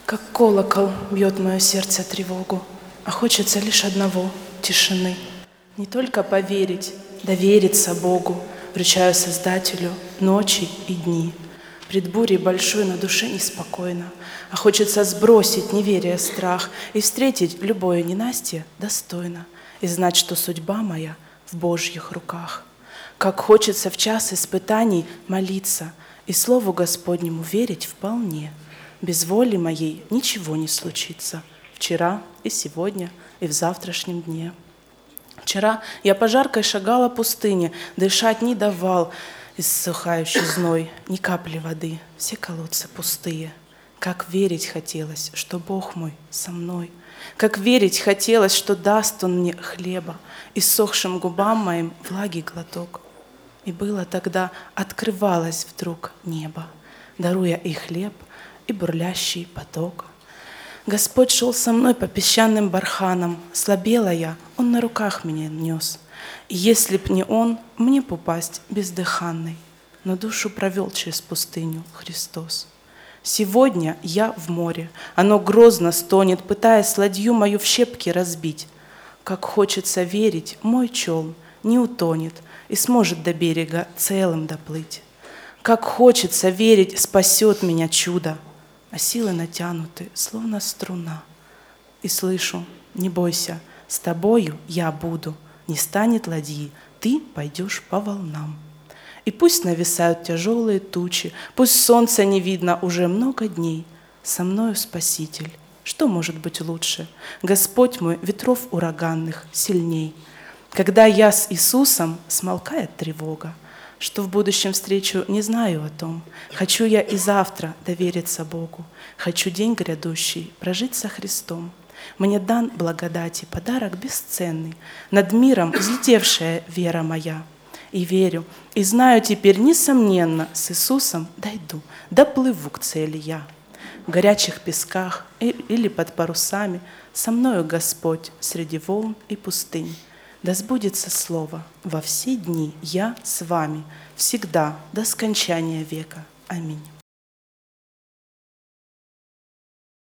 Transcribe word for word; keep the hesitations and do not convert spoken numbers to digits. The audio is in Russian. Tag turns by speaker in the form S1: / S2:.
S1: Как колокол бьет мое сердце тревогу, а хочется лишь одного — тишины. Не только поверить, довериться Богу, вручаю Создателю ночи и дни. Пред бурей большой на душе неспокойно, а хочется сбросить неверие, страх и встретить любое ненастье достойно и знать, что судьба моя в Божьих руках. Как хочется в час испытаний молиться и Слову Господнему верить вполне. Без воли моей ничего не случится вчера и сегодня и в завтрашнем дне. Вчера я по жаркой шагала пустыне, дышать не давал иссыхающий зной, ни капли воды, все колодцы пустые. Как верить хотелось, что Бог мой со мной, как верить хотелось, что даст Он мне хлеба, иссохшим губам моим влаги глоток. И было тогда, открывалось вдруг небо, даруя и хлеб, и бурлящий поток. Господь шел со мной по песчаным барханам, слабела я, Он на руках меня нес. И если б не Он, мне б упасть бездыханной, но душу провел через пустыню Христос. Сегодня я в море, оно грозно стонет, пытаясь ладью мою в щепки разбить. Как хочется верить, мой челн не утонет и сможет до берега целым доплыть. Как хочется верить, спасет меня чудо, а силы натянуты, словно струна. И слышу: не бойся, с тобою я буду, не станет ладьи, ты пойдешь по волнам. И пусть нависают тяжелые тучи, пусть солнца не видно уже много дней, со мною Спаситель, что может быть лучше? Господь мой ветров ураганных сильней. Когда я с Иисусом, смолкает тревога, что в будущем встречу, не знаю о том. Хочу я и завтра довериться Богу, хочу день грядущий прожить со Христом. Мне дан благодати подарок бесценный, над миром взлетевшая вера моя. И верю, и знаю теперь, несомненно, с Иисусом дойду, доплыву к цели я. В горячих песках или под парусами со мною Господь среди волн и пустынь. Да сбудется слово: во все дни я с вами, всегда, до скончания века. Аминь.